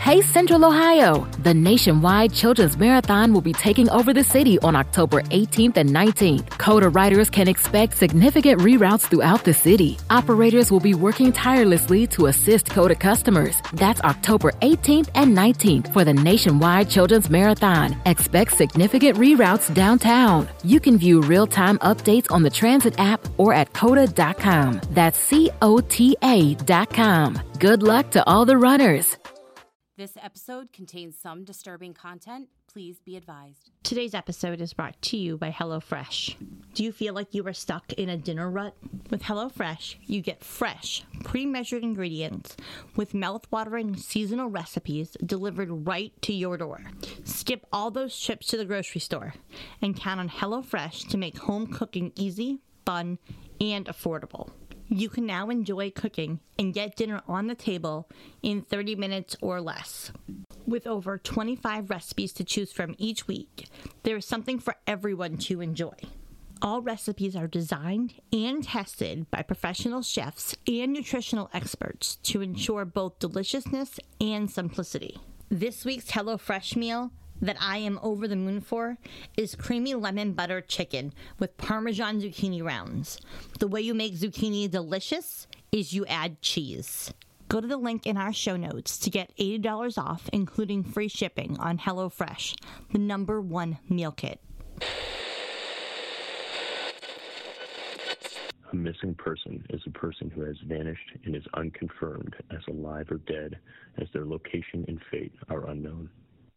Hey, Central Ohio! The nationwide Children's Marathon will be taking over the city on October 18th and 19th. CODA riders can expect significant reroutes throughout the city. Operators will be working tirelessly to assist CODA customers. That's October 18th and 19th for the nationwide Children's Marathon. Expect significant reroutes downtown. You can view real-time updates on the Transit app or at CODA.com. That's COTA.com. Good luck to all the runners. This episode contains some disturbing content. Please be advised. Today's episode is brought to you by HelloFresh. Do you feel like you are stuck in a dinner rut? With HelloFresh, you get fresh, pre-measured ingredients with mouth-watering seasonal recipes delivered right to your door. Skip all those trips to the grocery store and count on HelloFresh to make home cooking easy, fun, and affordable. You can now enjoy cooking and get dinner on the table in 30 minutes or less. With over 25 recipes to choose from each week, there is something for everyone to enjoy. All recipes are designed and tested by professional chefs and nutritional experts to ensure both deliciousness and simplicity. This week's HelloFresh meal that I am over the moon for is creamy lemon butter chicken with Parmesan zucchini rounds. The way you make zucchini delicious is you add cheese. Go to the link in our show notes to get $80 off, including free shipping on HelloFresh, the #1 meal kit. A missing person is a person who has vanished and is unconfirmed as alive or dead, as their location and fate are unknown.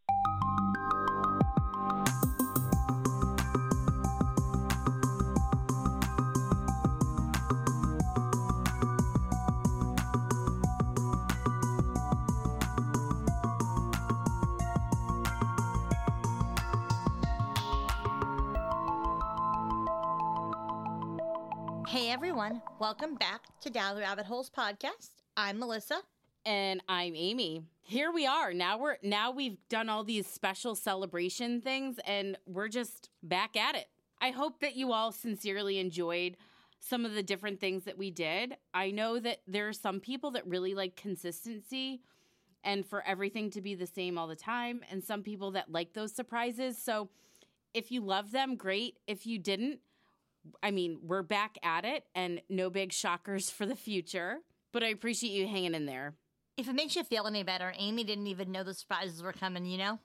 Hey everyone, welcome back to Down the Rabbit Holes podcast. I'm Melissa. And I'm Amy. Here we are. Now we've done all these special celebration things and we're just back at it. I hope that you all sincerely enjoyed some of the different things that we did. I know that there are some people that really like consistency and for everything to be the same all the time, and some people that like those surprises. So if you love them, great. If you didn't, I mean, we're back at it and no big shockers for the future, but I appreciate you hanging in there. If it makes you feel any better, Amy didn't even know the surprises were coming, you know?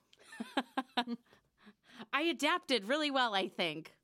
I adapted really well, I think.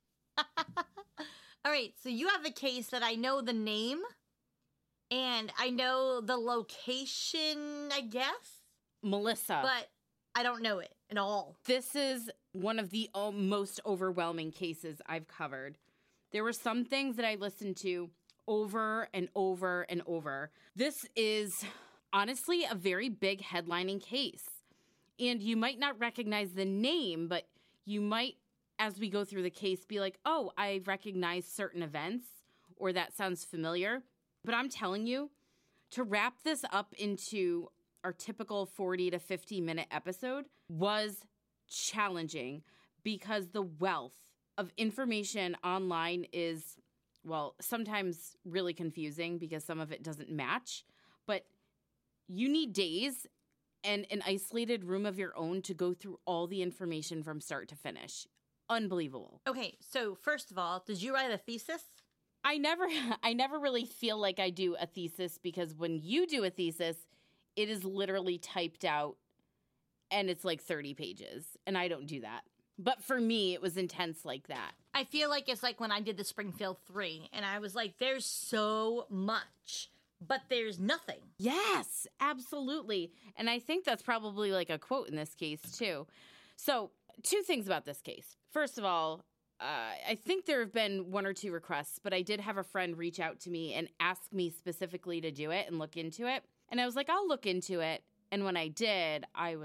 All right, so you have a case that I know the name and I know the location, I guess? Melissa. But I don't know it at all. This is one of the most overwhelming cases I've covered. There were some things that I listened to over and over and over. This is honestly a very big headlining case. And you might not recognize the name, but you might, as we go through the case, be like, oh, I recognize certain events, or that sounds familiar. But I'm telling you, to wrap this up into our typical 40 to 50 minute episode was challenging because the wealth of information online is, well, sometimes really confusing because some of it doesn't match, but you need days and an isolated room of your own to go through all the information from start to finish. Unbelievable. Okay, so first of all, did you write a thesis? I never really feel like I do a thesis because when you do a thesis, it is literally typed out and it's like 30 pages, and I don't do that. But for me, it was intense like that. I feel like it's like when I did the Springfield 3, and I was like, there's so much, but there's nothing. Yes, absolutely. And I think that's probably like a quote in this case, too. So, two things about this case. First of all, I think there have been one or two requests, but I did have a friend reach out to me and ask me specifically to do it and look into it. And I was like, I'll look into it. And when I did, I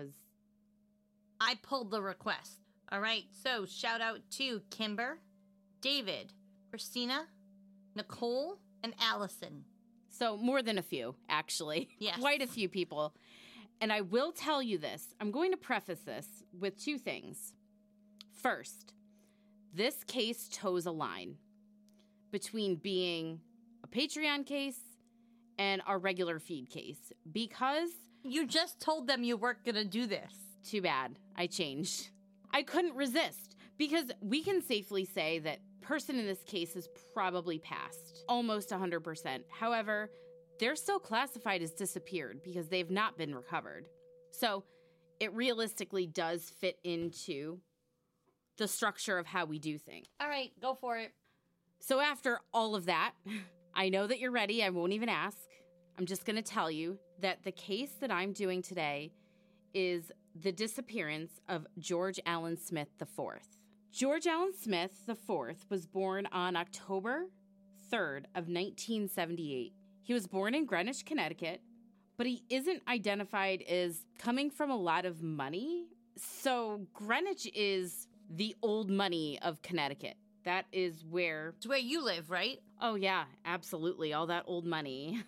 pulled the request. All right, so shout out to Kimber, David, Christina, Nicole, and Allison. So more than a few, actually. Yes. Quite a few people. And I will tell you this. I'm going to preface this with two things. First, this case toes a line between being a Patreon case and our regular feed case because You just told them you weren't going to do this. Too bad. I changed. I couldn't resist because we can safely say that person in this case has probably passed, almost 100%. However, they're still classified as disappeared because they've not been recovered. So it realistically does fit into the structure of how we do things. All right, go for it. So after all of that, I know that you're ready. I won't even ask. I'm just going to tell you that the case that I'm doing today is the disappearance of George Allen Smith IV. George Allen Smith IV was born on October 3rd of 1978. He was born in Greenwich, Connecticut, but he isn't identified as coming from a lot of money. So Greenwich is the old money of Connecticut. That is where... It's where you live, right? Oh, yeah, absolutely. All that old money.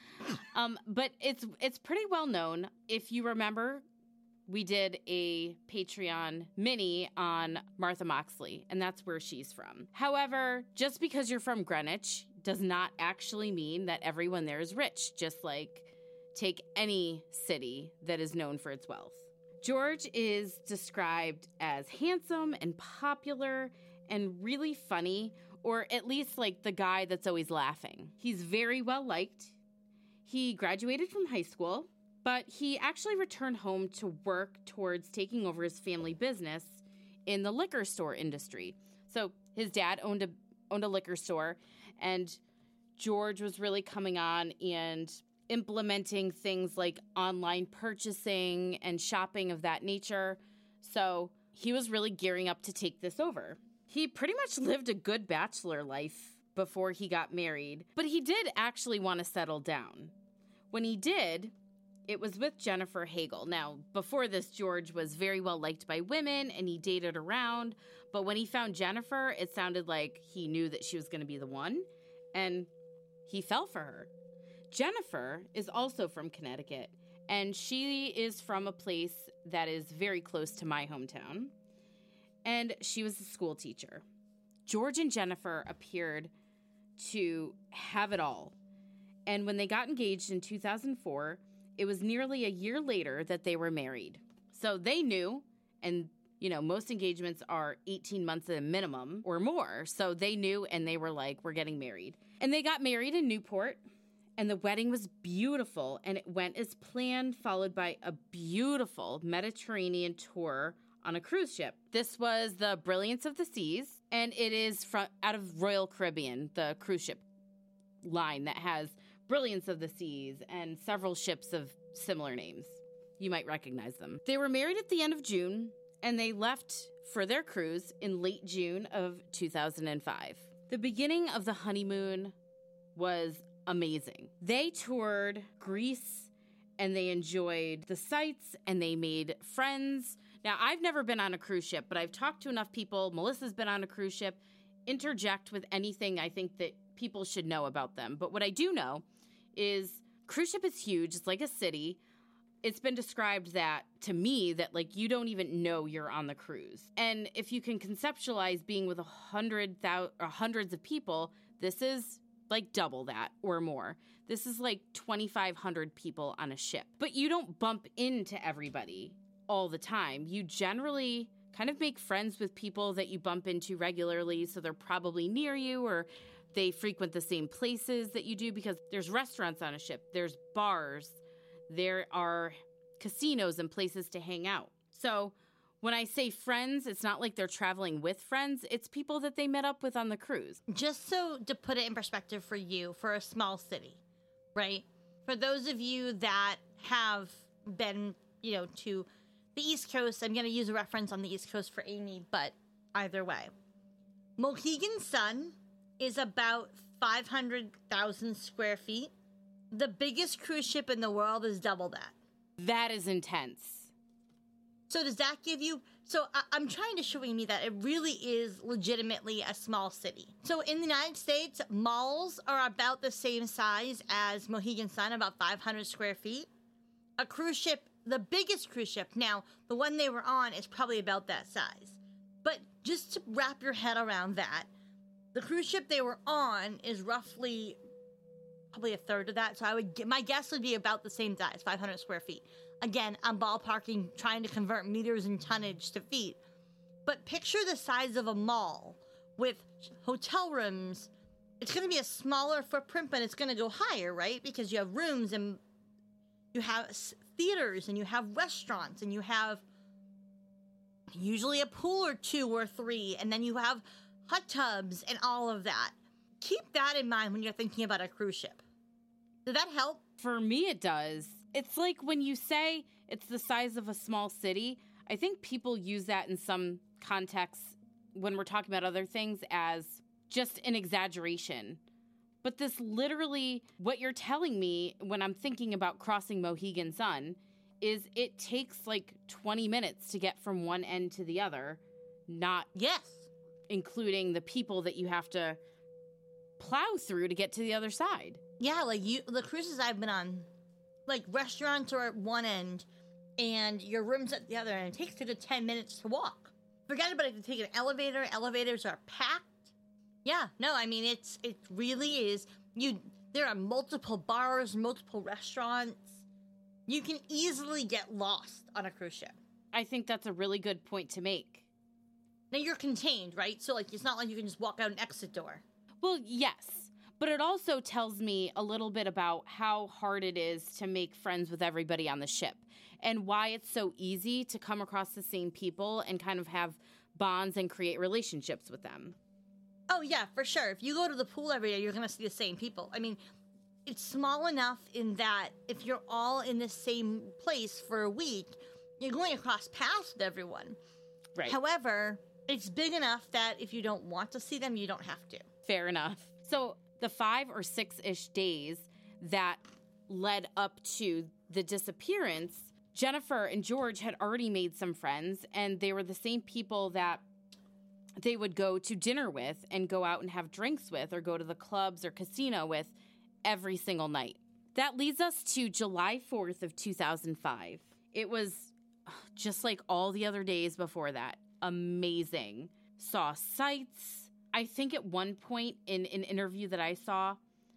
But it's pretty well known. If you remember, we did a Patreon mini on Martha Moxley, and that's where she's from. However, just because you're from Greenwich does not actually mean that everyone there is rich, just like take any city that is known for its wealth. George is described as handsome and popular and really funny, or at least like the guy that's always laughing. He's very well liked. He graduated from high school, but he actually returned home to work towards taking over his family business in the liquor store industry. So his dad owned a liquor store, and George was really coming on and implementing things like online purchasing and shopping of that nature. So he was really gearing up to take this over. He pretty much lived a good bachelor life before he got married, but he did actually want to settle down. When he did, it was with Jennifer Hagel. Now, before this, George was very well liked by women and he dated around, but when he found Jennifer, it sounded like he knew that she was going to be the one, and he fell for her. Jennifer is also from Connecticut, and she is from a place that is very close to my hometown, and she was a school teacher. George and Jennifer appeared to have it all, and when they got engaged in 2004, it was nearly a year later that they were married. So they knew, and most engagements are 18 months at a minimum or more, so they knew, and they were like, we're getting married. And they got married in Newport, and the wedding was beautiful, and it went as planned, followed by a beautiful Mediterranean tour on a cruise ship. This was the Brilliance of the Seas, and it is out of Royal Caribbean, the cruise ship line that has Brilliance of the Seas and several ships of similar names. You might recognize them. They were married at the end of June, and they left for their cruise in late June of 2005. The beginning of the honeymoon was amazing. They toured Greece, and they enjoyed the sights, and they made friends. Now, I've never been on a cruise ship, but I've talked to enough people. Melissa's been on a cruise ship. Interject with anything I think that people should know about them. But what I do know is cruise ship is huge. It's like a city. It's been described that, to me, that like you don't even know you're on the cruise. And if you can conceptualize being with hundreds of people, this is like double that or more. This is like 2,500 people on a ship. But you don't bump into everybody all the time. You generally kind of make friends with people that you bump into regularly, so they're probably near you or they frequent the same places that you do, because there's restaurants on a ship, there's bars, there are casinos and places to hang out. So when I say friends, it's not like they're traveling with friends. It's people that they met up with on the cruise. Just so to put it in perspective for you, for a small city, right? For those of you that have been, to the East Coast, I'm going to use a reference on the East Coast for Amy, but either way. Mohegan Sun is about 500,000 square feet. The biggest cruise ship in the world is double that. That is intense. So does that give you... So I'm trying to show Amy that it really is legitimately a small city. So in the United States, malls are about the same size as Mohegan Sun, about 500 square feet. A cruise ship, the biggest cruise ship, now, the one they were on is probably about that size. But just to wrap your head around that, the cruise ship they were on is roughly probably a third of that. So my guess would be about the same size, 500 square feet. Again, I'm ballparking, trying to convert meters and tonnage to feet. But picture the size of a mall with hotel rooms. It's going to be a smaller footprint, but it's going to go higher, right? Because you have rooms and you have theaters and you have restaurants and you have usually a pool or 2 or 3, and then you have hot tubs and all of that. Keep that in mind when you're thinking about a cruise ship. Did that help? For me, it does. It's like when you say it's the size of a small city, I think people use that in some contexts when we're talking about other things as just an exaggeration. But this literally, what you're telling me when I'm thinking about crossing Mohegan Sun is it takes like 20 minutes to get from one end to the other, not including the people that you have to plow through to get to the other side. Yeah, like the cruises I've been on, like restaurants are at one end and your room's at the other, and it takes you to 10 minutes to walk. Forget about it. You take an elevator. Elevators are packed. Yeah, no, I mean, it really is. There are multiple bars, multiple restaurants. You can easily get lost on a cruise ship. I think that's a really good point to make. Now, you're contained, right? So, like, it's not like you can just walk out an exit door. Well, yes. But it also tells me a little bit about how hard it is to make friends with everybody on the ship and why it's so easy to come across the same people and kind of have bonds and create relationships with them. Oh, yeah, for sure. If you go to the pool every day, you're going to see the same people. I mean, it's small enough in that if you're all in the same place for a week, you're going to cross paths with everyone. Right. However, it's big enough that if you don't want to see them, you don't have to. Fair enough. So the 5 or 6-ish days that led up to the disappearance, Jennifer and George had already made some friends, and they were the same people that they would go to dinner with and go out and have drinks with or go to the clubs or casino with every single night. That leads us to July 4th of 2005. It was just like all the other days before that. Amazing. Saw sights. I think at one point in an interview that I saw,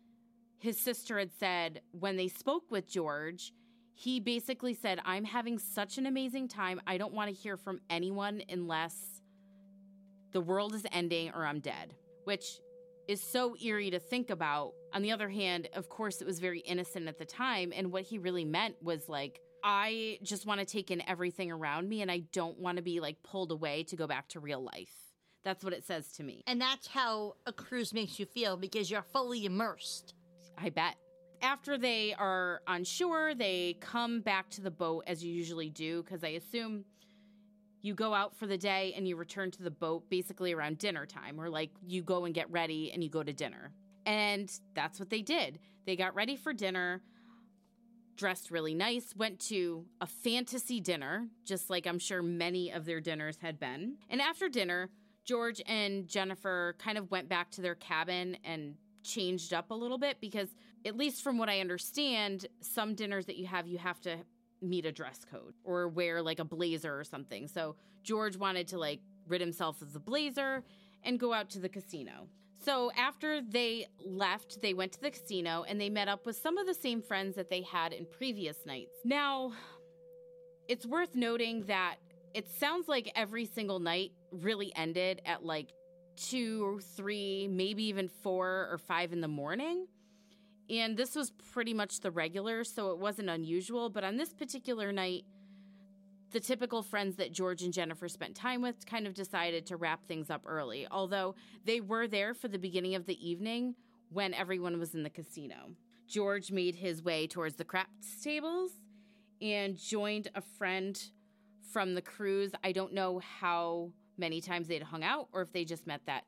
his sister had said when they spoke with George, he basically said, I'm having such an amazing time. I don't want to hear from anyone unless the world is ending or I'm dead, which is so eerie to think about. On the other hand, of course, it was very innocent at the time. And what he really meant was like, I just want to take in everything around me and I don't want to be like pulled away to go back to real life. That's what it says to me. And that's how a cruise makes you feel because you're fully immersed. I bet. After they are on shore, they come back to the boat as you usually do, because I assume you go out for the day and you return to the boat basically around dinner time, or like you go and get ready and you go to dinner. And that's what they did. They got ready for dinner, dressed really nice, went to a fantasy dinner, just like I'm sure many of their dinners had been. And after dinner, George and Jennifer kind of went back to their cabin and changed up a little bit because, at least from what I understand, some dinners that you have to meet a dress code or wear like a blazer or something. So George wanted to like rid himself of the blazer and go out to the casino. So after they left, they went to the casino and they met up with some of the same friends that they had in previous nights. Now, it's worth noting that it sounds like every single night really ended at like 2 or 3, maybe even 4 or 5 in the morning. And this was pretty much the regular, so it wasn't unusual. But on this particular night, the typical friends that George and Jennifer spent time with kind of decided to wrap things up early, although they were there for the beginning of the evening when everyone was in the casino. George made his way towards the craps tables and joined a friend from the cruise. I don't know how many times they'd hung out or if they just met that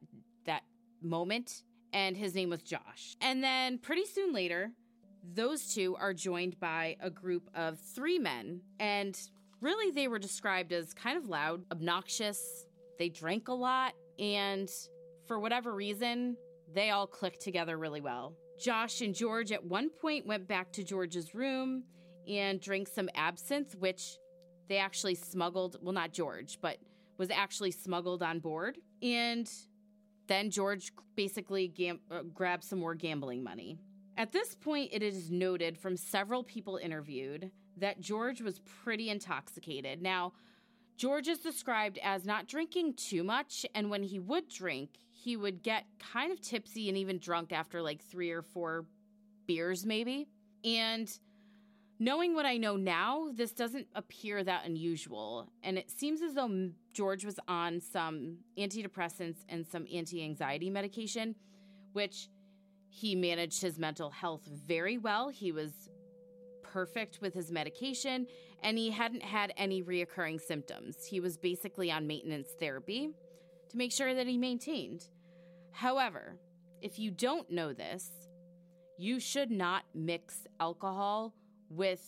moment. And his name was Josh. And then pretty soon later, those two are joined by a group of 3 men. And really, they were described as kind of loud, obnoxious. They drank a lot. And for whatever reason, they all clicked together really well. Josh and George at one point went back to George's room and drank some absinthe, which they actually smuggled. Well, not George, but was actually smuggled on board. And then George basically grabbed some more gambling money. At this point, it is noted from several people interviewed that George was pretty intoxicated. Now, George is described as not drinking too much, and when he would drink, he would get kind of tipsy and even drunk after like 3 or 4 beers maybe. And knowing what I know now, this doesn't appear that unusual. And it seems as though George was on some antidepressants and some anti-anxiety medication, which he managed his mental health very well. He was perfect with his medication, and he hadn't had any reoccurring symptoms. He was basically on maintenance therapy to make sure that he maintained. However, if you don't know this, you should not mix alcohol with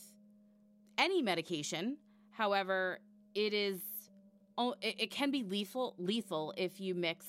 any medication. However, it can be lethal if you mix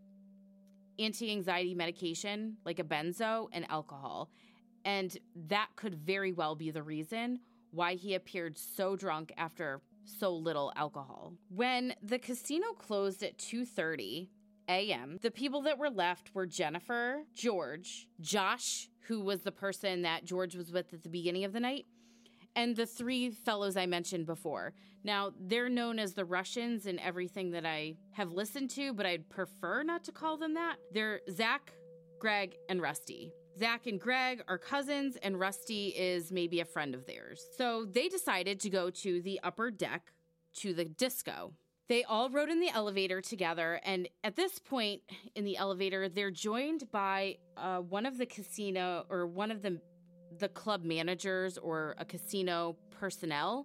anti-anxiety medication like a benzo and alcohol. And that could very well be the reason why he appeared so drunk after so little alcohol. When the casino closed at 2:30 a.m., the people that were left were Jennifer, George, Josh, who was the person that George was with at the beginning of the night, and the 3 fellows I mentioned before. Now, they're known as the Russians in everything that I have listened to, but I'd prefer not to call them that. They're Zach, Greg, and Rusty. Zach and Greg are cousins, and Rusty is maybe a friend of theirs. So they decided to go to the upper deck to the disco. They all rode in the elevator together, and at this point in the elevator, they're joined by one of the casino or one of the club managers or a casino personnel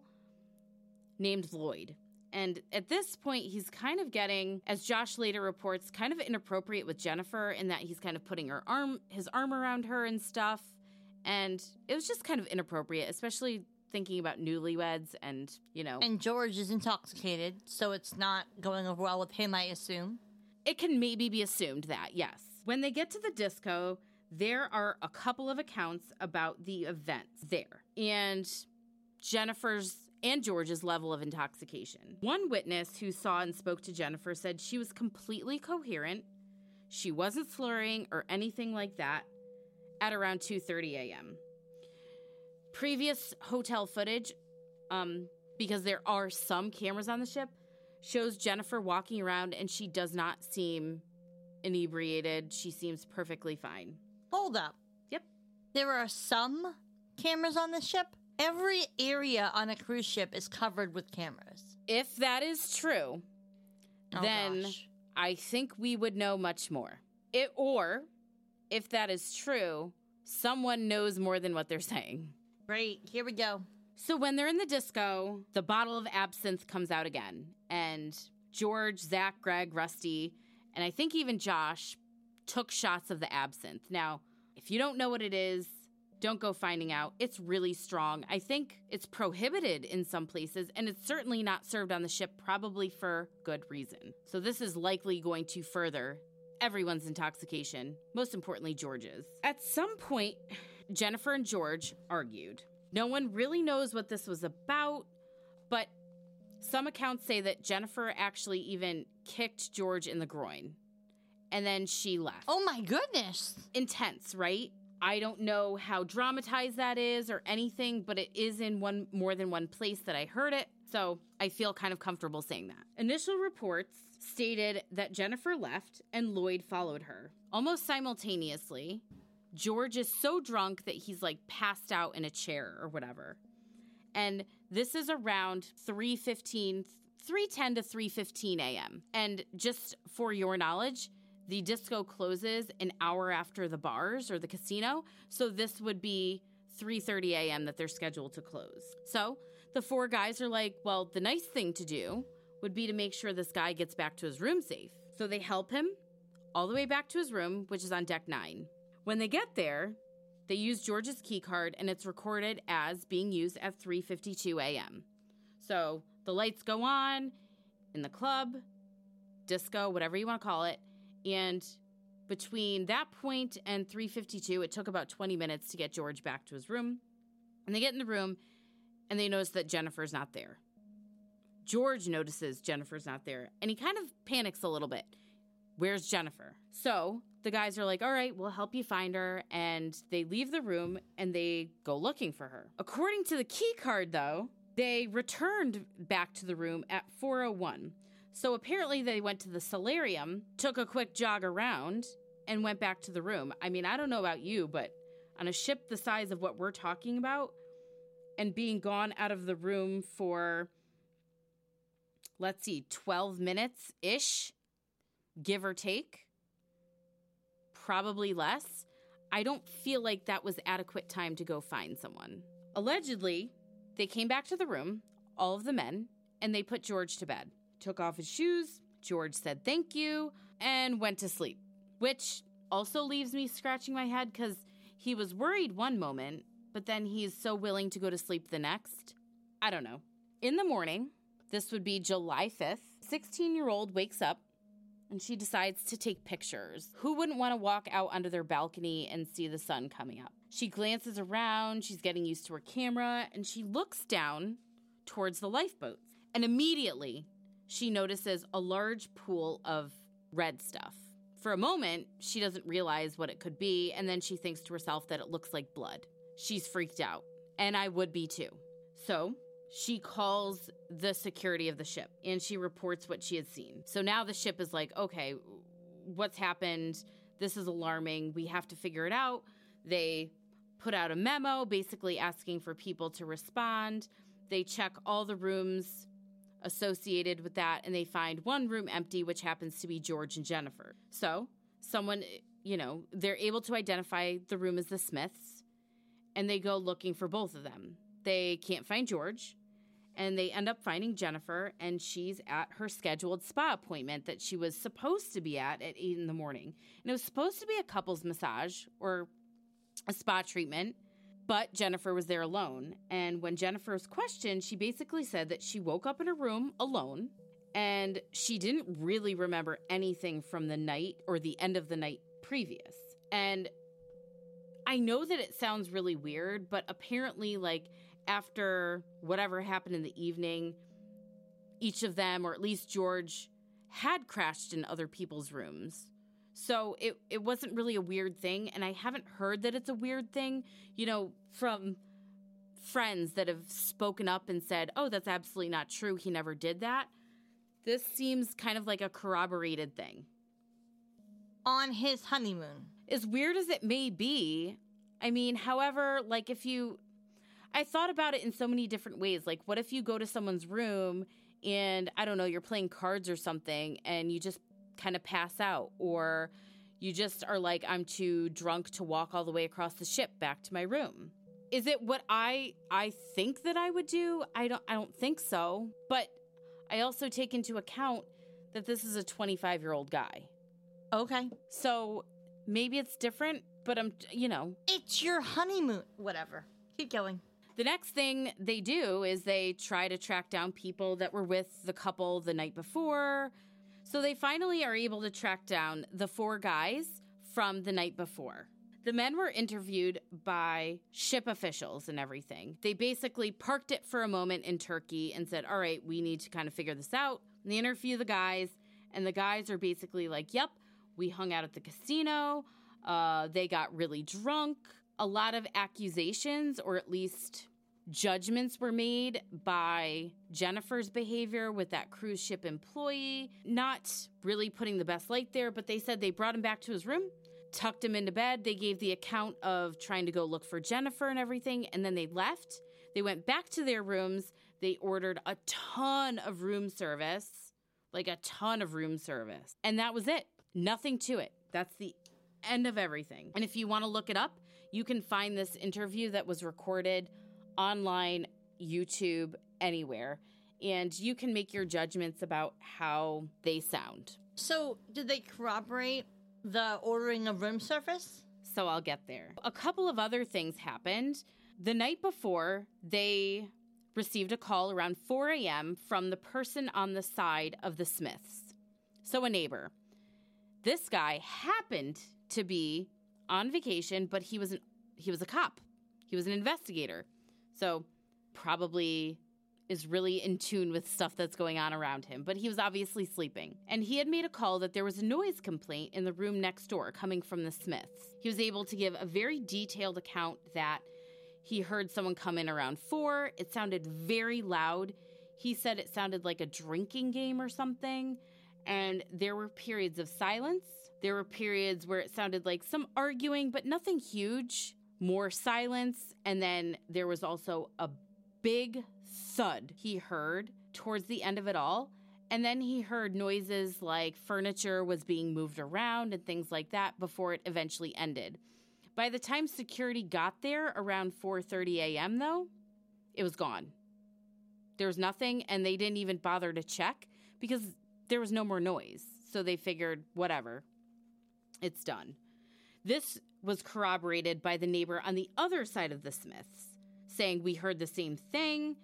named Lloyd. And at this point, he's kind of getting, as Josh later reports, kind of inappropriate with Jennifer in that he's kind of putting his arm around her and stuff. And it was just kind of inappropriate, especially thinking about newlyweds and, you know. And George is intoxicated, so it's not going over well with him, I assume. It can maybe be assumed that, yes. When they get to the disco, there are a couple of accounts about the events there and Jennifer's and George's level of intoxication. One witness who saw and spoke to Jennifer said she was completely coherent. She wasn't slurring or anything like that at around 2:30 a.m. Previous hotel footage, because there are some cameras on the ship, shows Jennifer walking around and she does not seem inebriated. She seems perfectly fine. Hold up. Yep. There are some cameras on the ship? Every area on a cruise ship is covered with cameras. If that is true, then gosh. I think we would know much more. Or, if that is true, someone knows more than what they're saying. Great. Here we go. So when they're in the disco, the bottle of absinthe comes out again. And George, Zach, Greg, Rusty, and I think even Josh took shots of the absinthe. Now, if you don't know what it is, don't go finding out. It's really strong. I think it's prohibited in some places, and it's certainly not served on the ship, probably for good reason. So this is likely going to further everyone's intoxication, most importantly George's. At some point, Jennifer and George argued. No one really knows what this was about, but some accounts say that Jennifer actually even kicked George in the groin, and then she left. Oh my goodness. Intense, right? I don't know how dramatized that is or anything, but it is in more than one place that I heard it, so I feel kind of comfortable saying that. Initial reports stated that Jennifer left and Lloyd followed her. Almost simultaneously, George is so drunk that he's like passed out in a chair or whatever. And this is around 3:10 to 3:15 a.m. And just for your knowledge, the disco closes an hour after the bars or the casino, so this would be 3:30 a.m. that they're scheduled to close. So the 4 guys are like, well, the nice thing to do would be to make sure this guy gets back to his room safe. So they help him all the way back to his room, which is on deck 9. When they get there, they use George's key card, and it's recorded as being used at 3:52 a.m. So the lights go on in the club, disco, whatever you want to call it, and between that point and 3:52, it took about 20 minutes to get George back to his room. And they get in the room, and they notice that Jennifer's not there. George notices Jennifer's not there, and he kind of panics a little bit. Where's Jennifer? So the guys are like, all right, we'll help you find her. And they leave the room and they go looking for her. According to the key card, though, they returned back to the room at 4:01. So apparently they went to the solarium, took a quick jog around, and went back to the room. I mean, I don't know about you, but on a ship the size of what we're talking about, and being gone out of the room for, let's see, 12 minutes-ish, give or take, probably less, I don't feel like that was adequate time to go find someone. Allegedly, they came back to the room, all of the men, and they put George to bed. Took off his shoes, George said thank you, and went to sleep. Which also leaves me scratching my head because he was worried one moment, but then he's so willing to go to sleep the next. I don't know. In the morning, this would be July 5th, 16-year-old wakes up and she decides to take pictures. Who wouldn't want to walk out onto their balcony and see the sun coming up? She glances around, she's getting used to her camera, and she looks down towards the lifeboats. And immediately, she notices a large pool of red stuff. For a moment, she doesn't realize what it could be, and then she thinks to herself that it looks like blood. She's freaked out, and I would be too. So she calls the security of the ship, and she reports what she had seen. So now the ship is like, okay, what's happened? This is alarming. We have to figure it out. They put out a memo basically asking for people to respond. They check all the rooms associated with that, and they find one room empty, which happens to be George and Jennifer. So someone, they're able to identify the room as the Smiths, and they go looking for both of them. They can't find George, and they end up finding Jennifer, and she's at her scheduled spa appointment that she was supposed to be at 8 in the morning. And it was supposed to be a couples massage or a spa treatment, but Jennifer was there alone. And when Jennifer was questioned, she basically said that she woke up in her room alone and she didn't really remember anything from the night or the end of the night previous. And I know that it sounds really weird, but apparently, after whatever happened in the evening, each of them, or at least George, had crashed in other people's rooms. So it wasn't really a weird thing, and I haven't heard that it's a weird thing, from friends that have spoken up and said, oh, that's absolutely not true, he never did that. This seems kind of like a corroborated thing. On his honeymoon. As weird as it may be, I mean, however, I thought about it in so many different ways. What if you go to someone's room and, I don't know, you're playing cards or something and you just kind of pass out, or you just are like, I'm too drunk to walk all the way across the ship back to my room. Is it what I think that I would do? I don't think so. But I also take into account that this is a 25-year-old guy. Okay. So maybe it's different, but It's your honeymoon. Whatever. Keep going. The next thing they do is they try to track down people that were with the couple the night before. So they finally are able to track down the 4 guys from the night before. The men were interviewed by ship officials and everything. They basically parked it for a moment in Turkey and said, all right, we need to kind of figure this out. And they interview the guys, and the guys are basically like, yep, we hung out at the casino. They got really drunk. A lot of accusations, or at least judgments, were made by Jennifer's behavior with that cruise ship employee. Not really putting the best light there, but they said they brought him back to his room, tucked him into bed. They gave the account of trying to go look for Jennifer and everything, and then they left. They went back to their rooms. They ordered a ton of room service, and that was it. Nothing to it. That's the end of everything. And if you want to look it up, you can find this interview that was recorded online, YouTube, anywhere, and you can make your judgments about how they sound. So, did they corroborate the ordering of room service? So I'll get there. A couple of other things happened. The night before, they received a call around 4 a.m. from the person on the side of the Smiths. So a neighbor. This guy happened to be on vacation, but he was a cop. He was an investigator. So probably is really in tune with stuff that's going on around him, but he was obviously sleeping. And he had made a call that there was a noise complaint in the room next door coming from the Smiths. He was able to give a very detailed account that he heard someone come in around 4. It sounded very loud. He said it sounded like a drinking game or something. And there were periods of silence. There were periods where it sounded like some arguing, but nothing huge. More silence. And then there was also a big thud he heard towards the end of it all. And then he heard noises like furniture was being moved around and things like that before it eventually ended. By the time security got there around 4:30 a.m., though, it was gone. There was nothing, and they didn't even bother to check because there was no more noise. So they figured, whatever, it's done. This was corroborated by the neighbor on the other side of the Smiths, saying we heard the same thing.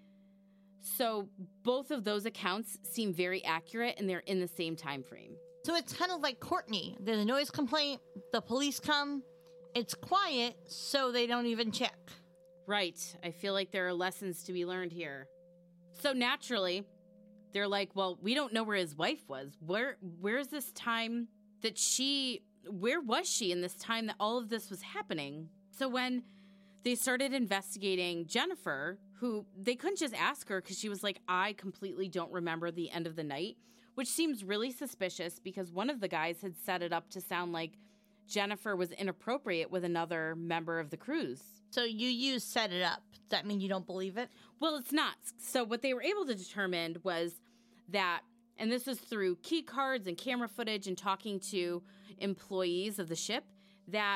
So both of those accounts seem very accurate, and they're in the same time frame. So it's kind of like Courtney. There's a noise complaint, the police come, it's quiet, so they don't even check. Right. I feel like there are lessons to be learned here. So naturally, they're like, well, we don't know where his wife was. Where's this time that where was she in this time that all of this was happening? So when they started investigating Jennifer, who they couldn't just ask her because she was like, I completely don't remember the end of the night, which seems really suspicious because one of the guys had set it up to sound like Jennifer was inappropriate with another member of the cruise. So you set it up. Does that mean you don't believe it? Well, it's not. So what they were able to determine was that, and this is through key cards and camera footage and talking to employees of the ship, that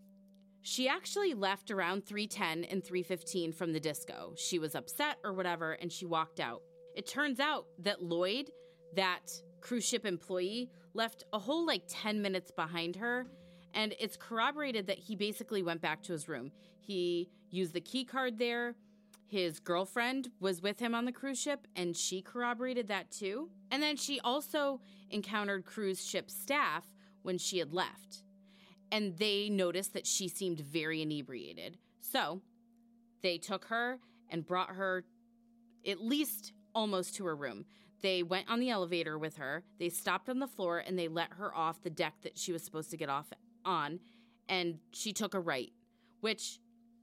she actually left around 3:10 and 3:15 from the disco. She was upset or whatever, and she walked out. It turns out that Lloyd, that cruise ship employee, left a whole 10 minutes behind her, and it's corroborated that he basically went back to his room. He used the key card there. His girlfriend was with him on the cruise ship, and she corroborated that too. And then she also encountered cruise ship staff when she had left. And they noticed that she seemed very inebriated. So they took her and brought her at least almost to her room. They went on the elevator with her. They stopped on the floor, and they let her off the deck that she was supposed to get off on. And she took a right, which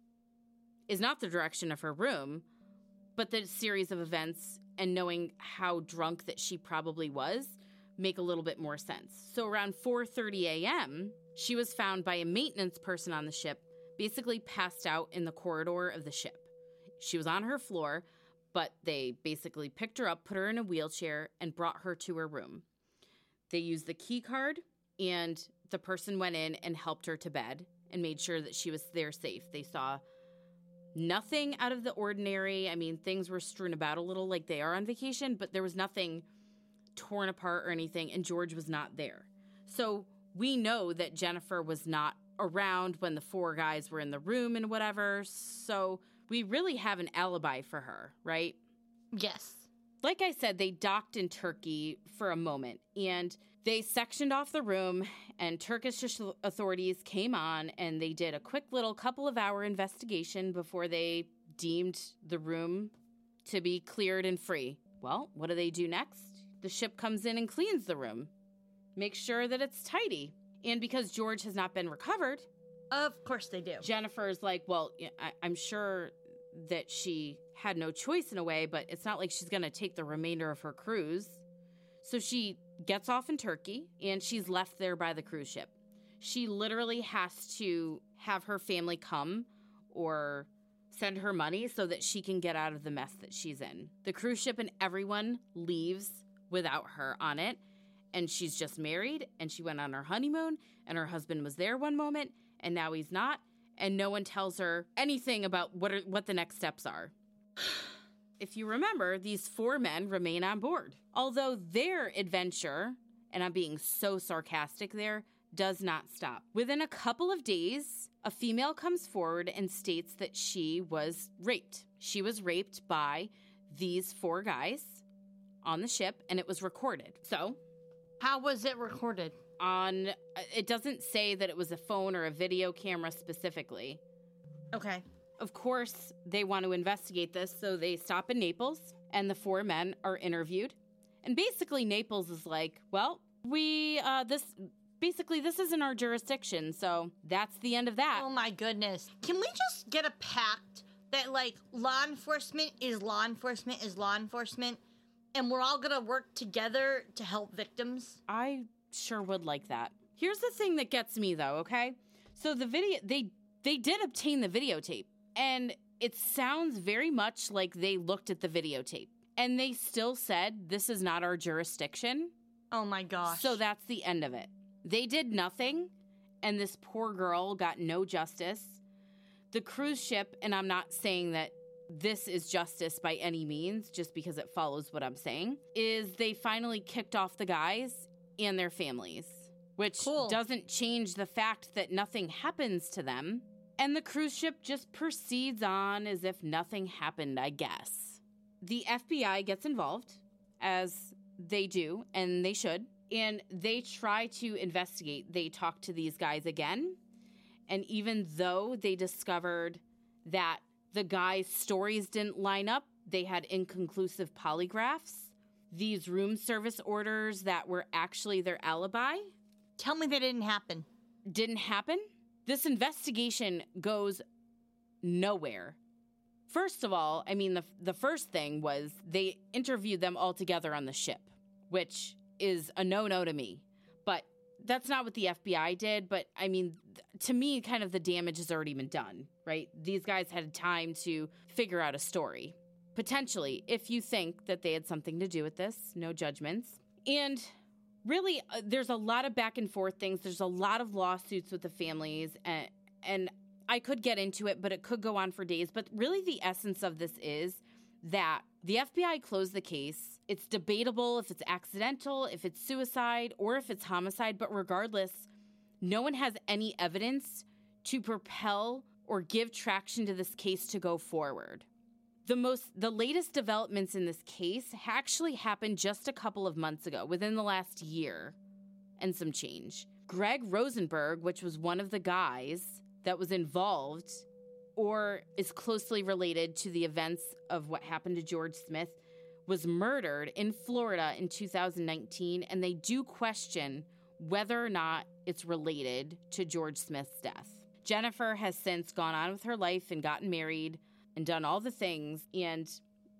is not the direction of her room, but the series of events and knowing how drunk that she probably was make a little bit more sense. So around 4:30 a.m., she was found by a maintenance person on the ship, basically passed out in the corridor of the ship. She was on her floor, but they basically picked her up, put her in a wheelchair, and brought her to her room. They used the key card, and the person went in and helped her to bed and made sure that she was there safe. They saw nothing out of the ordinary. I mean, things were strewn about a little like they are on vacation, but there was nothing torn apart or anything, and George was not there. So we know that Jennifer was not around when the 4 guys were in the room and whatever, so we really have an alibi for her, right? Yes. Like I said, they docked in Turkey for a moment, and they sectioned off the room, and Turkish authorities came on, and they did a quick little couple-of-hour investigation before they deemed the room to be cleared and free. Well, what do they do next? The ship comes in and cleans the room, makes sure that it's tidy. And because George has not been recovered... Of course they do. Jennifer's like, well, I'm sure that she had no choice in a way, but it's not like she's going to take the remainder of her cruise. So she gets off in Turkey, and she's left there by the cruise ship. She literally has to have her family come or send her money so that she can get out of the mess that she's in. The cruise ship and everyone leaves without her on it, and she's just married, and she went on her honeymoon, and her husband was there one moment, and now he's not, and no one tells her anything about what the next steps are. If you remember, these 4 men remain on board. Although their adventure, and I'm being so sarcastic there, does not stop. Within a couple of days, a female comes forward and states that she was raped. She was raped by these 4 guys on the ship, and it was recorded. So, how was it recorded? It doesn't say that it was a phone or a video camera specifically. Okay. Of course, they want to investigate this, so they stop in Naples, and the 4 men are interviewed. And basically Naples is like, well, this isn't our jurisdiction, so that's the end of that. Oh my goodness. Can we just get a pact that, like, law enforcement is law enforcement is law enforcement, and we're all gonna work together to help victims? I sure would like that. Here's the thing that gets me, though, okay? So the video, they did obtain the videotape, and it sounds very much like they looked at the videotape, and they still said, this is not our jurisdiction. Oh my gosh. So that's the end of it. They did nothing, and this poor girl got no justice. The cruise ship, and I'm not saying that this is justice by any means, just because it follows what I'm saying, is they finally kicked off the guys and their families, which doesn't change the fact that nothing happens to them. And the cruise ship just proceeds on as if nothing happened, I guess. The FBI gets involved, as they do, and they should. And they try to investigate. They talk to these guys again. And even though they discovered that the guys' stories didn't line up, they had inconclusive polygraphs. These room service orders that were actually their alibi. Tell me that didn't happen. Didn't happen? This investigation goes nowhere. First of all, I mean, the first thing was they interviewed them all together on the ship, which is a no-no to me. But that's not what the FBI did. But, I mean, to me, kind of the damage has already been done, right? These guys had time to figure out a story. Potentially, if you think that they had something to do with this, no judgments. And really, there's a lot of back and forth things. There's a lot of lawsuits with the families. And I could get into it, but it could go on for days. But really, the essence of this is that the FBI closed the case. It's debatable if it's accidental, if it's suicide, or if it's homicide. But regardless, no one has any evidence to propel or give traction to this case to go forward. The latest developments in this case actually happened just a couple of months ago, within the last year and some change. Greg Rosenberg, which was one of the guys that was involved or is closely related to the events of what happened to George Smith, was murdered in Florida in 2019, and they do question whether or not it's related to George Smith's death. Jennifer has since gone on with her life and gotten married and done all the things, and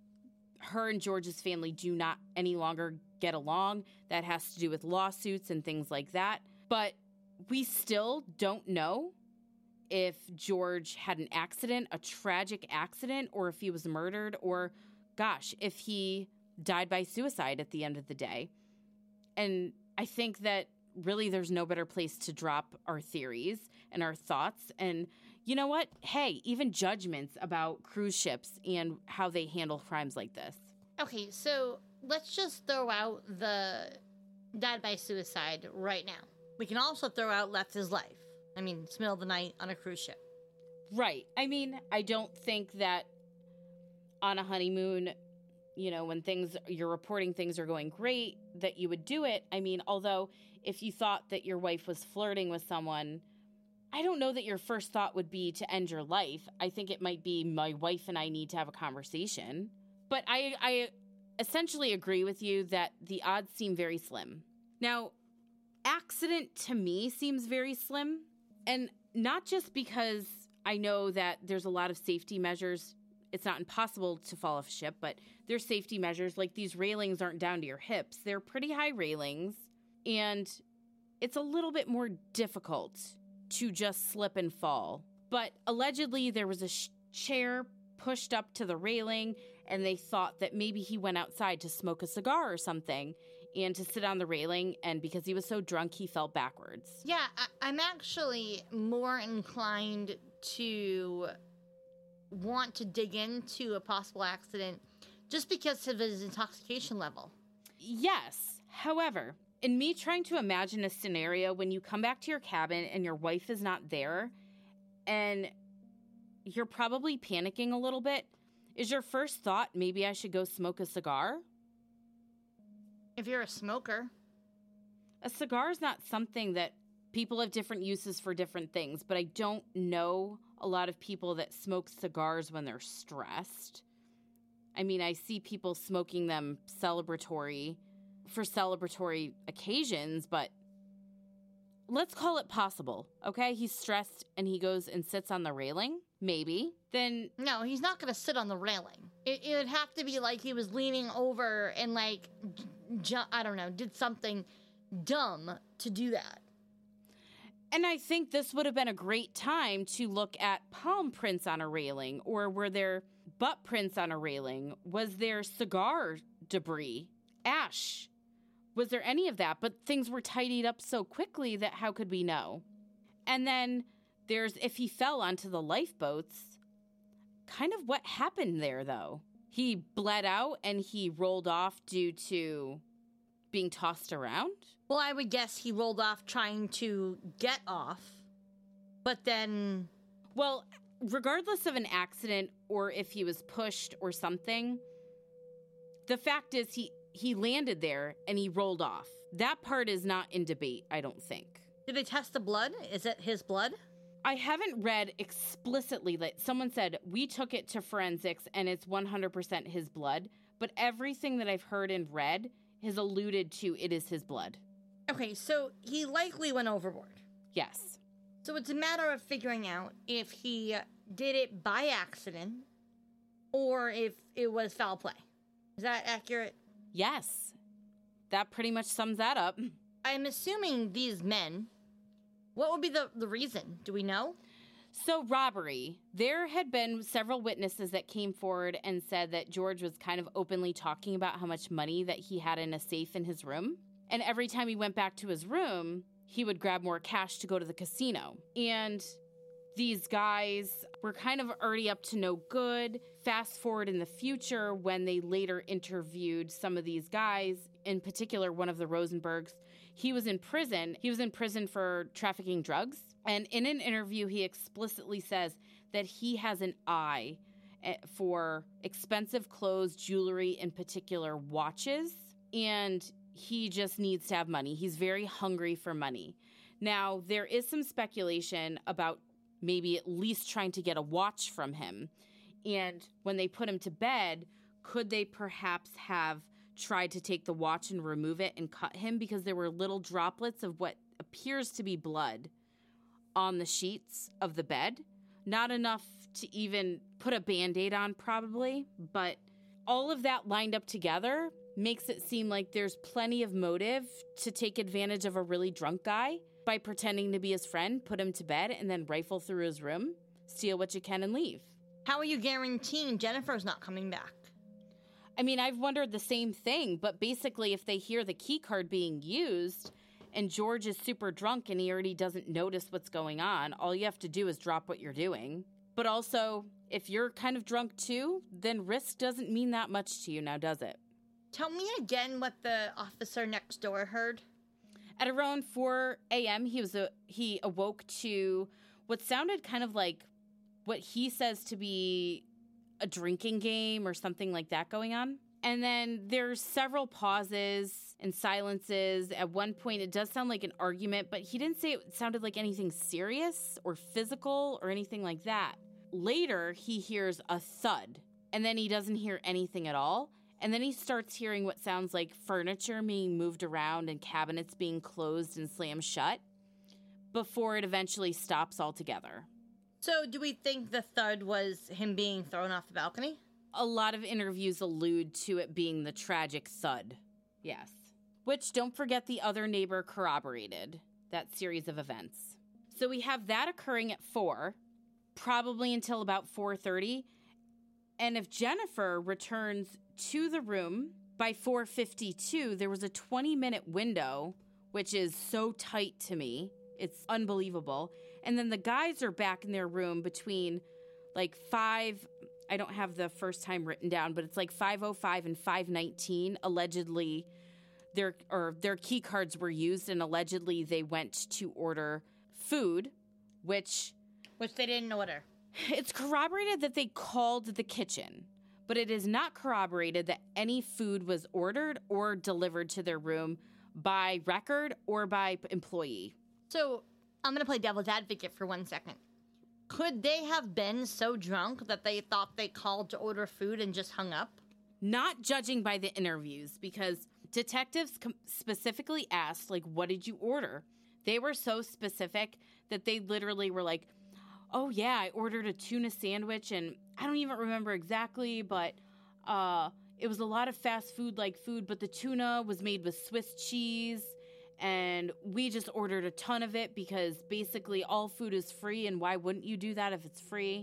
her and George's family do not any longer get along. That has to do with lawsuits and things like that. But we still don't know if George had an accident, a tragic accident, or if he was murdered, or, gosh, if he died by suicide at the end of the day. And I think that really there's no better place to drop our theories and our thoughts. And you know what? Hey, even judgments about cruise ships and how they handle crimes like this. Okay, so let's just throw out the died by suicide right now. We can also throw out left his life. I mean, it's middle of the night on a cruise ship. Right. I mean, I don't think that on a honeymoon, you know, when you're reporting things are going great, that you would do it. I mean, although if you thought that your wife was flirting with someone, I don't know that your first thought would be to end your life. I think it might be my wife and I need to have a conversation. But I essentially agree with you that the odds seem very slim. Now, accident to me seems very slim. And not just because I know that there's a lot of safety measures. It's not impossible to fall off a ship, but there's safety measures. Like, these railings aren't down to your hips. They're pretty high railings. And it's a little bit more difficult to just slip and fall. But allegedly there was a chair pushed up to the railing, and they thought that maybe he went outside to smoke a cigar or something and to sit on the railing, and because he was so drunk, he fell backwards. Yeah, I'm actually more inclined to want to dig into a possible accident just because of his intoxication level. Yes. However, in me trying to imagine a scenario when you come back to your cabin and your wife is not there and you're probably panicking a little bit, is your first thought, maybe I should go smoke a cigar? If you're a smoker. A cigar is not something that people have different uses for different things, but I don't know a lot of people that smoke cigars when they're stressed. I mean, I see people smoking them for celebratory occasions, but let's call it possible, okay? He's stressed and he goes and sits on the railing, maybe. Then No, he's not going to sit on the railing. It would have to be like he was leaning over and like, I don't know, did something dumb to do that. And I think this would have been a great time to look at palm prints on a railing, or were there butt prints on a railing? Was there cigar debris, ash? Was there any of that? But things were tidied up so quickly that how could we know? And then there's if he fell onto the lifeboats, kind of what happened there, though. He bled out and he rolled off due to being tossed around. Well, I would guess he rolled off trying to get off, but then... Well, regardless of an accident or if he was pushed or something, the fact is he landed there and he rolled off. That part is not in debate, I don't think. Did they test the blood? Is it his blood? I haven't read explicitly that someone said, we took it to forensics and it's 100% his blood, but everything that I've heard and read has alluded to it is his blood. Okay, so he likely went overboard. Yes. So it's a matter of figuring out if he did it by accident or if it was foul play. Is that accurate? Yes. That pretty much sums that up. I'm assuming these men, what would be the reason? Do we know? So robbery. There had been several witnesses that came forward and said that George was kind of openly talking about how much money that he had in a safe in his room. And every time he went back to his room, he would grab more cash to go to the casino. And these guys were kind of already up to no good. Fast forward in the future when they later interviewed some of these guys, in particular one of the Rosenbergs. He was in prison. He was in prison for trafficking drugs. And in an interview, he explicitly says that he has an eye for expensive clothes, jewelry, in particular watches. And he just needs to have money. He's very hungry for money. Now, there is some speculation about maybe at least trying to get a watch from him. And when they put him to bed, could they perhaps have tried to take the watch and remove it and cut him? Because there were little droplets of what appears to be blood on the sheets of the bed. Not enough to even put a Band-Aid on, probably. But all of that lined up together makes it seem like there's plenty of motive to take advantage of a really drunk guy by pretending to be his friend, put him to bed, and then rifle through his room, steal what you can, and leave. How are you guaranteeing Jennifer's not coming back? I mean, I've wondered the same thing, but basically if they hear the key card being used and George is super drunk and he already doesn't notice what's going on, all you have to do is drop what you're doing. But also, if you're kind of drunk too, then risk doesn't mean that much to you now, does it? Tell me again what the officer next door heard. At around 4 a.m., he awoke to what sounded kind of like what he says to be a drinking game or something like that going on. And then there's several pauses and silences. At one point, it does sound like an argument, but he didn't say it sounded like anything serious or physical or anything like that. Later, he hears a thud, and then he doesn't hear anything at all. And then he starts hearing what sounds like furniture being moved around and cabinets being closed and slammed shut before it eventually stops altogether. So do we think the thud was him being thrown off the balcony? A lot of interviews allude to it being the tragic thud. Yes. Which, don't forget, the other neighbor corroborated that series of events. So we have that occurring at 4, probably until about 4:30. And if Jennifer returns to the room by 4:52, there was a 20-minute window, which is so tight to me. It's unbelievable. And then the guys are back in their room between like 5, I don't have the first time written down, but it's like 5:05 and 5:19. Allegedly, their key cards were used, and allegedly they went to order food, which they didn't order. It's corroborated that they called the kitchen, but it is not corroborated that any food was ordered or delivered to their room by record or by employee. So I'm going to play devil's advocate for 1 second. Could they have been so drunk that they thought they called to order food and just hung up? Not judging by the interviews, because detectives specifically asked, like, what did you order? They were so specific that they literally were like, oh, yeah, I ordered a tuna sandwich, and I don't even remember exactly, but it was a lot of fast food-like food, but the tuna was made with Swiss cheese, and we just ordered a ton of it because basically all food is free, and why wouldn't you do that if it's free?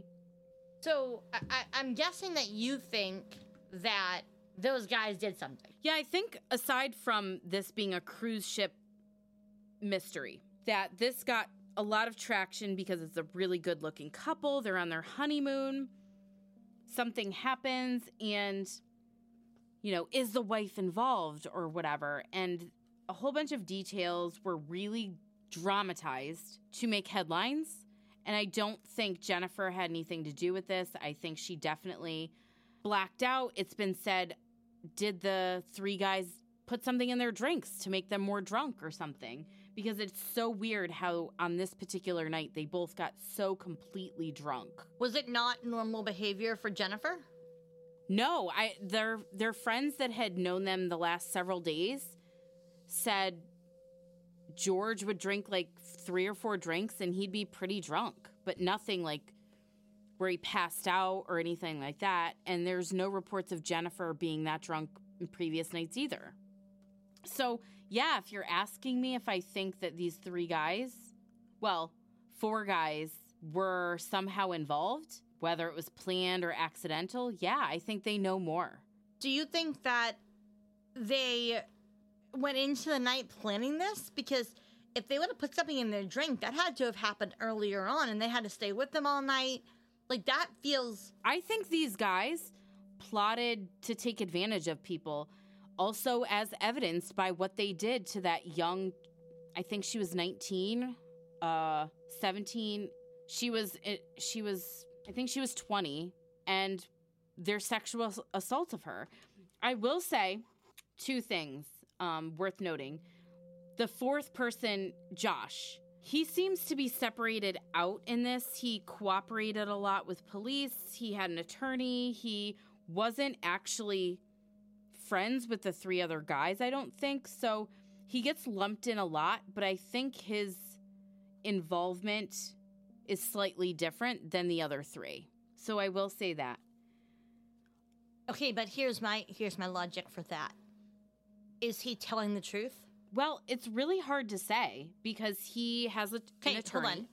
So I'm guessing that you think that those guys did something. Yeah, I think aside from this being a cruise ship mystery, that this got a lot of traction because it's a really good-looking couple. They're on their honeymoon. Something happens, and, you know, is the wife involved or whatever? And a whole bunch of details were really dramatized to make headlines. And I don't think Jennifer had anything to do with this. I think she definitely blacked out. It's been said, did the three guys put something in their drinks to make them more drunk or something? Because it's so weird how on this particular night they both got so completely drunk. Was it not normal behavior for Jennifer? No, their friends that had known them the last several days said George would drink like 3 or 4 drinks and he'd be pretty drunk, but nothing like where he passed out or anything like that. And there's no reports of Jennifer being that drunk in previous nights either. So, yeah, if you're asking me if I think that these 3 guys, well, 4 guys were somehow involved, whether it was planned or accidental, yeah, I think they know more. Do you think that they went into the night planning this? Because if they would have put something in their drink, that had to have happened earlier on, and they had to stay with them all night. Like, that feels... I think these guys plotted to take advantage of people, also as evidenced by what they did to that young, I think she was 19, 17. She was, I think she was 20, and their sexual assault of her. I will say 2 things worth noting. The 4th person, Josh, he seems to be separated out in this. He cooperated a lot with police. He had an attorney. He wasn't actually friends with the 3 other guys, I don't think. So he gets lumped in a lot, but I think his involvement is slightly different than the other 3. So I will say that. Okay, but here's my logic for that. Is he telling the truth? Well, it's really hard to say because he has an attorney. Hold on.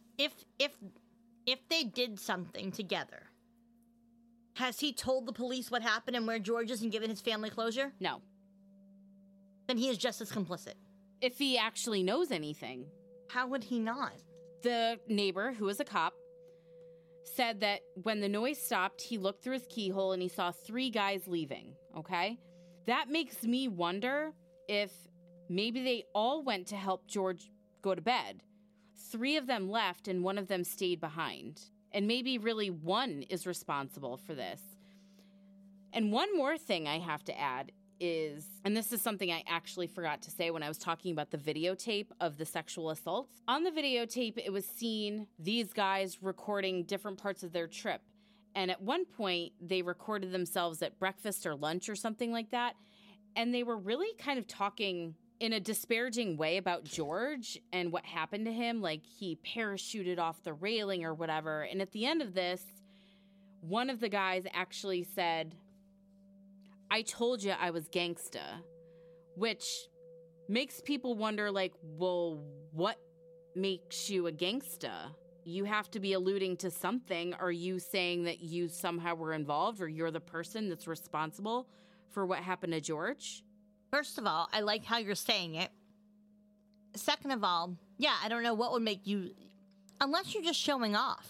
If they did something together, has he told the police what happened and where George is and given his family closure? No. Then he is just as complicit. If he actually knows anything. How would he not? The neighbor, who is a cop, said that when the noise stopped, he looked through his keyhole and he saw 3 guys leaving, okay? That makes me wonder if maybe they all went to help George go to bed. 3 of them left and 1 of them stayed behind. And maybe really 1 is responsible for this. And one more thing I have to add is, and this is something I actually forgot to say when I was talking about the videotape of the sexual assaults. On the videotape, it was seen these guys recording different parts of their trip. And at one point, they recorded themselves at breakfast or lunch or something like that. And they were really kind of talking in a disparaging way about George and what happened to him. Like he parachuted off the railing or whatever. And at the end of this, one of the guys actually said, "I told you I was gangsta," which makes people wonder, like, well, what makes you a gangsta? You have to be alluding to something. Are you saying that you somehow were involved or you're the person that's responsible for what happened to George? First of all, I like how you're saying it. Second of all, yeah, I don't know what would make you... Unless you're just showing off.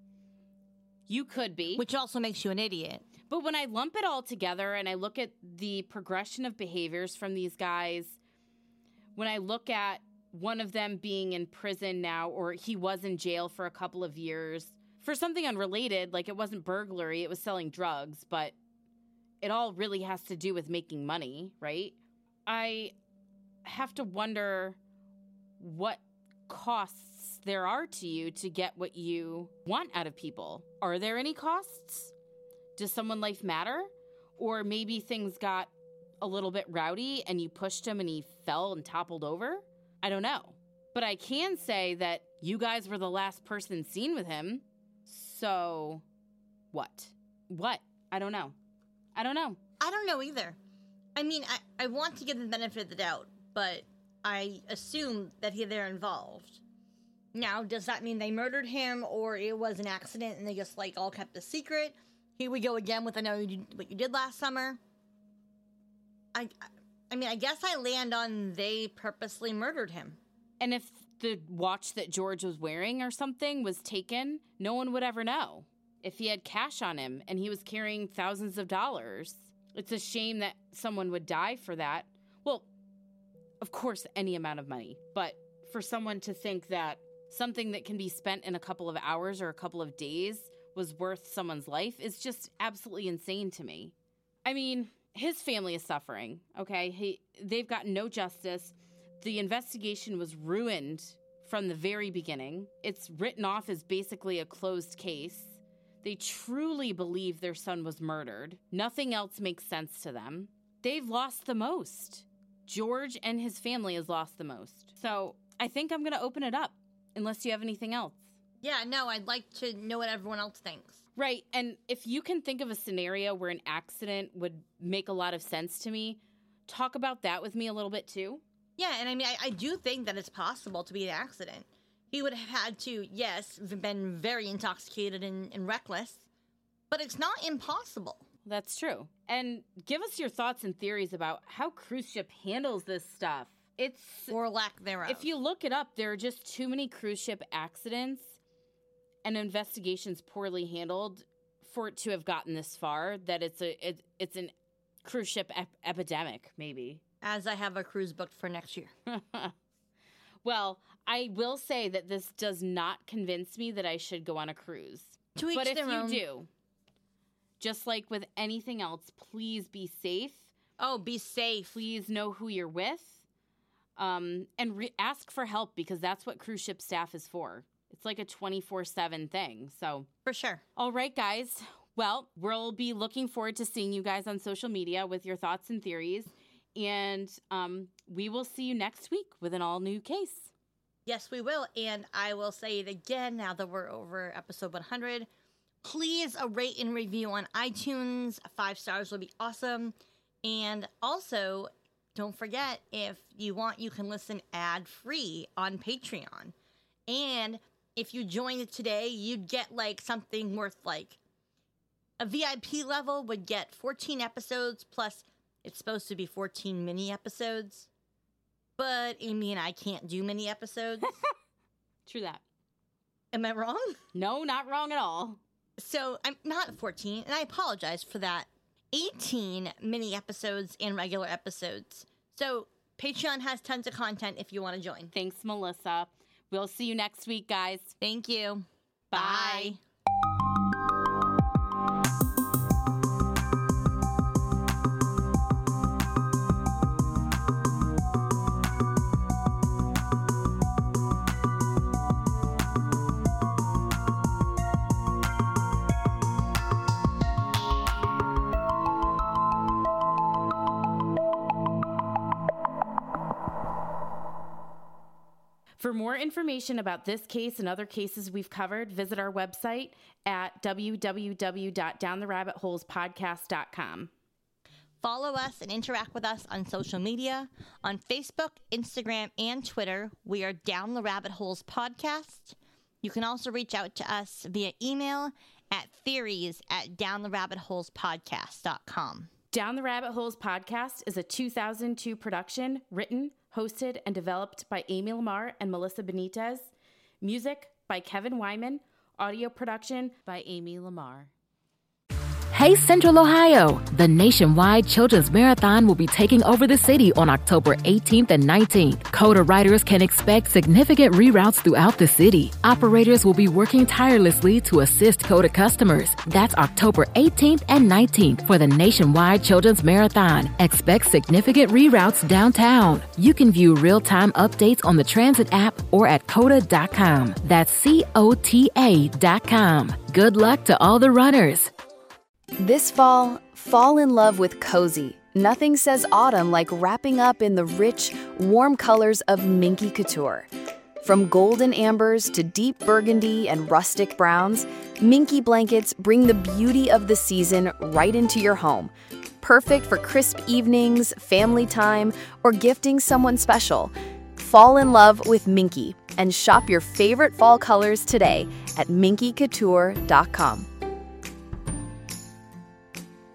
You could be. Which also makes you an idiot. But when I lump it all together and I look at the progression of behaviors from these guys, when I look at one of them being in prison now, or he was in jail for a couple of years for something unrelated, like it wasn't burglary, it was selling drugs, but it all really has to do with making money, right? I have to wonder what costs there are to you to get what you want out of people. Are there any costs? Does someone's life matter? Or maybe things got a little bit rowdy and you pushed him and he fell and toppled over? I don't know. But I can say that you guys were the last person seen with him. So, what? What? I don't know. I don't know. I don't know either. I mean, I want to give them the benefit of the doubt, but I assume that they're involved. Now, does that mean they murdered him or it was an accident and they just, like, all kept a secret? Here we go again with what you did last summer. I mean, I guess I land on they purposely murdered him. And if the watch that George was wearing or something was taken, no one would ever know. If he had cash on him and he was carrying thousands of dollars, it's a shame that someone would die for that. Well, of course, any amount of money. But for someone to think that something that can be spent in a couple of hours or a couple of days was worth someone's life is just absolutely insane to me. I mean, his family is suffering, okay? They've got no justice. The investigation was ruined from the very beginning. It's written off as basically a closed case. They truly believe their son was murdered. Nothing else makes sense to them. They've lost the most. George and his family has lost the most. So I think I'm going to open it up, unless you have anything else. Yeah, no, I'd like to know what everyone else thinks. Right, and if you can think of a scenario where an accident would make a lot of sense to me, talk about that with me a little bit too. Yeah, and I mean, I do think that it's possible to be an accident. He would have had to, yes, been very intoxicated and reckless, but it's not impossible. That's true. And give us your thoughts and theories about how cruise ship handles this stuff. It's or lack thereof. If you look it up, there are just too many cruise ship accidents and investigations poorly handled for it to have gotten this far, that it's an cruise ship epidemic, maybe. As I have a cruise booked for next year. Well, I will say that this does not convince me that I should go on a cruise. To each but if their you own. do, just like with anything else, please be safe. Oh, be safe. Please know who you're with. And ask for help, because that's what cruise ship staff is for. It's like a 24/7 thing. So for sure. All right, guys. Well, we'll be looking forward to seeing you guys on social media with your thoughts and theories. And we will see you next week with an all-new case. Yes, we will. And I will say it again now that we're over episode 100. Please rate and review on iTunes. 5 stars will be awesome. And also, don't forget, if you want, you can listen ad-free on Patreon. And if you joined today, you'd get like something worth like a VIP level would get 14 episodes plus it's supposed to be 14 mini episodes. But Amy and I can't do mini episodes. True that. Am I wrong? No, not wrong at all. So I'm not 14, and I apologize for that. 18 mini episodes and regular episodes. So Patreon has tons of content if you want to join. Thanks, Melissa. We'll see you next week, guys. Thank you. Bye. For more information about this case and other cases we've covered, visit our website at www.downtherabbitholespodcast.com. Follow us and interact with us on social media. On Facebook, Instagram, and Twitter, we are Down the Rabbit Holes Podcast. You can also reach out to us via email at theories@downtherabitholespodcast.com. Down the Rabbit Holes Podcast is a 2002 production, written, hosted, and developed by Amy Lamar and Melissa Benitez. Music by Kevin Wyman. Audio production by Amy Lamar. Hey Central Ohio! The Nationwide Children's Marathon will be taking over the city on October 18th and 19th. CODA riders can expect significant reroutes throughout the city. Operators will be working tirelessly to assist CODA customers. That's October 18th and 19th for the Nationwide Children's Marathon. Expect significant reroutes downtown. You can view real-time updates on the Transit app or at COTA.com. That's COTA.com. Good luck to all the runners. This fall in love with cozy. Nothing says autumn like wrapping up in the rich, warm colors of Minky Couture. From golden ambers to deep burgundy and rustic browns, Minky blankets bring the beauty of the season right into your home. Perfect for crisp evenings, family time, or gifting someone special. Fall in love with Minky and shop your favorite fall colors today at minkycouture.com.